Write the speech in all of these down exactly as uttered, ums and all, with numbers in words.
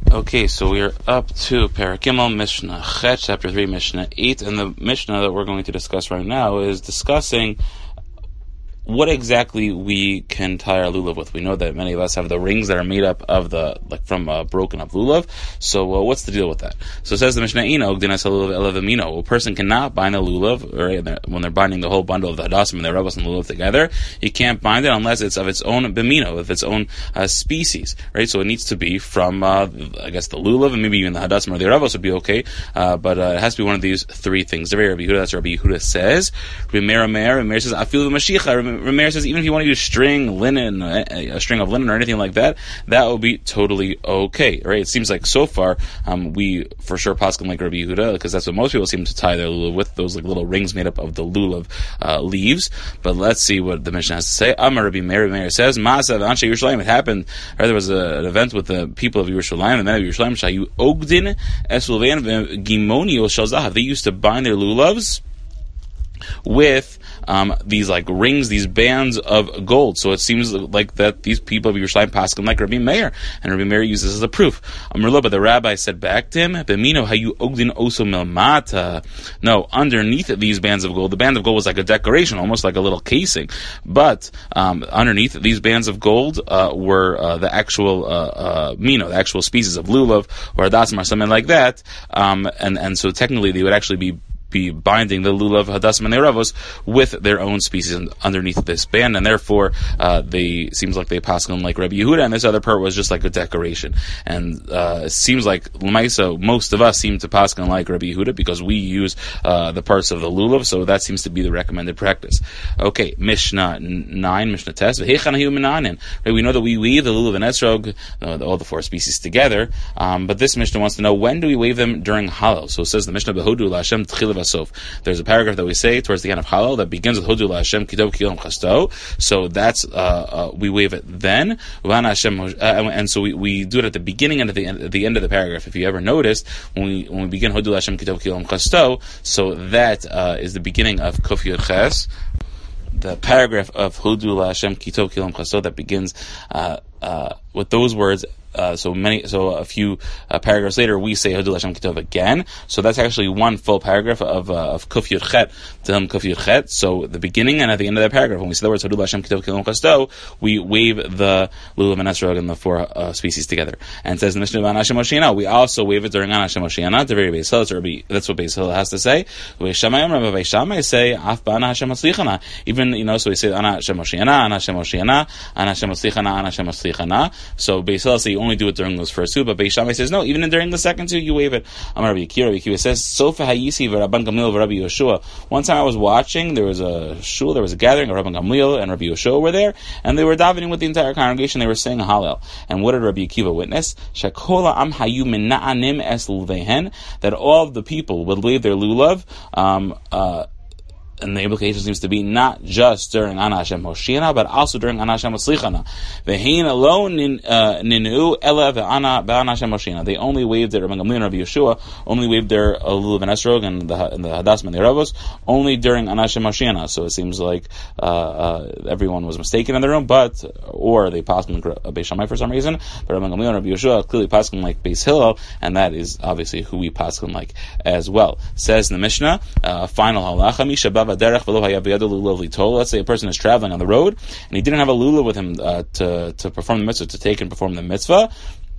Okay, so we are up to Parakimel Mishnah Chet, chapter three, Mishnah eight, and the Mishnah that we're going to discuss right now is discussing what exactly we can tie our lulav with. We know that many of us have the rings that are made up of the, like from uh, broken up lulav. So uh, what's the deal with that? So it says the Mishnah, a person cannot bind a lulav, right, when they're binding the whole bundle of the hadassim and the ravos and the lulav together. You can't bind it unless it's of its own bimino, of its own uh, species, right? So it needs to be from, uh, I guess, the lulav, and maybe even the hadassim or the ravos would be okay, uh, but uh, it has to be one of these three things. Rabbi Yehuda, that's Rabbi Yehuda says. Rabbi Meir, Rabbi Meir says, I feel the Mashiach. Rameir says even if you want to use string, linen, a string of linen or anything like that, that will be totally okay, right? It seems like so far um, we for sure paskin like Rabbi Yehuda, because that's what most people seem to tie their lulav with, those like little rings made up of the lulav uh, leaves. But let's see what the Mishnah has to say. Amar Rabbi Meir, Rabbi Meir says, Ma'asav Anshe Yerushalayim. It happened, right, there was a, an event with the people of Yerushalayim, the men of Yerushalayim, Shayu Ogdin Esulvein Gimonio Shalzahav. They used to bind their lulavs with um, these like rings, these bands of gold. So it seems like that these people of Yerushalayim paskin like Rabbi Meir, and Rabbi Meir uses this as a proof. Amrullah, but the rabbi said back to him, "Bemino hayu ogdin oso melmata." No, underneath these bands of gold, the band of gold was like a decoration, almost like a little casing. But um, underneath these bands of gold uh, were uh, the actual uh, uh, mino, the actual species of lulav or hadassim or something like that. Um, and and so technically they would actually be. be binding the lulav, hadassim, and the ravos with their own species underneath this band, and therefore uh, they seems like they paskin like Rabbi Yehuda, and this other part was just like a decoration. And uh, it seems like l'maisa, most of us seem to paskin like Rabbi Yehuda because we use uh, the parts of the lulav, so that seems to be the recommended practice. Okay, Mishnah nine, Mishnah test. Right, we know that we weave the lulav and esrog, uh, all the four species together, um, but this Mishnah wants to know, when do we wave them during Hallel? So it says the Mishnah behodu l'Hashem tchila. There's a paragraph that we say towards the end of Hallel that begins with Hodu LaHashem Kitov Kilom Chasto. So that's uh, uh, we wave it then, uh, and so we, we do it at the beginning and at the end, at the end of the paragraph. If you ever noticed, when we when we begin Hodu LaHashem Kitov Kilom Chasto, so that uh, is the beginning of Kuf Yud Ches, the paragraph of Hodu LaHashem Kitov Kilom Chasto that begins uh, uh, with those words. Uh, so many, so a few uh, paragraphs later, we say Hodu LaHashem Kitov again. So that's actually one full paragraph of uh, of Kuf Yud Chet to Kuf Yud Chet. So the beginning and at the end of that paragraph, when we say the words Hodu LaHashem Kitov Kilom Chasto, we wave the lulav and esrog and the four uh, species together. And it says in the Mishnah Anashem Moshiana, we also wave it during Anashem Moshiana. The very Beis Hillel, that's what Beis Hillel has to say. Beis Shammai say Af Anashem Maslichana. Even you know, so we say Anashem Moshiana, Anashem Moshiana, Anashem Maslichana, Anashem Maslichana. So Beis Hillel say you only do it during those first two, but Beis Shammai says no, even during the second two you wave it. Amar Rabbi Akiva, Rabbi Akiva says Sofa Hayisi v'Rabban Gamliel v'Rabbi Yoshua. One time I was watching, there was a shul, there was a gathering, Rabban Gamliel and Rabbi Yoshua were there, and they were davening with the entire congregation. They were saying Hallel. And what did Rabbi Akiva witness? Shakola am hayu mina'anim es lulvehen, that all of the people would wave their lulav. Um, uh, And the implication seems to be not just during Ana Hashem Moshiana, but also during Ana Hashem Maslichana. Ve'hein alone ninu ela ve'ana be'ana Hashem Moshiana. They only waved their Rabban Gamliel and Rabbi Yeshua only waved their uh, lulav and esrog and the and the hadassim and the ravos only during Ana Hashem Moshiana. So it seems like uh, uh, everyone was mistaken in the room, but or they passed in Beis Shammai for some reason. But Rabban Gamliel and Rabbi Yeshua clearly passed like Beis Hillel, and that is obviously who we pass like as well. Says in the Mishnah, uh, final halacha mishabah. Let's say a person is traveling on the road and he didn't have a lulav with him uh, to to perform the mitzvah, to take and perform the mitzvah.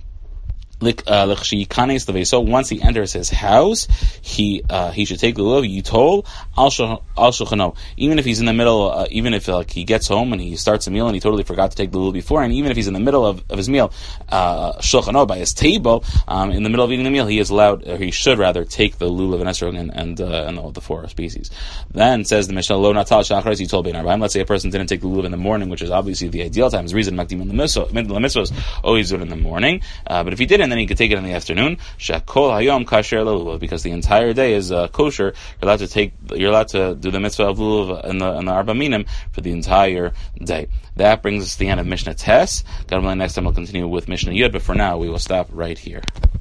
So once he enters his house, he uh, he should take the lulav. You told al shulchano. Even if he's in the middle, uh, even if like he gets home and he starts a meal and he totally forgot to take the lulav before, and even if he's in the middle of, of his meal, uh, shulchano by his table, um, in the middle of eating the meal, he is allowed, or he should rather, take the lulav and esrog and and, uh, and all the four species. Then says the Mishnah, lo natal shachris. You told bein arbaim. Let's say a person didn't take the lulav in the morning, which is obviously the ideal time. The reason makdim in the mitzvahs always do it in the morning, uh, but if he didn't, then he could take it in the afternoon. Shakol hayom kasher lulav, because the entire day is uh, kosher. You're allowed to take, you're allowed to do the mitzvah of lulav and the and the arba minim for the entire day. That brings us to the end of Mishnah Tes. God willing, next time we'll continue with Mishnah Yud, but for now we will stop right here.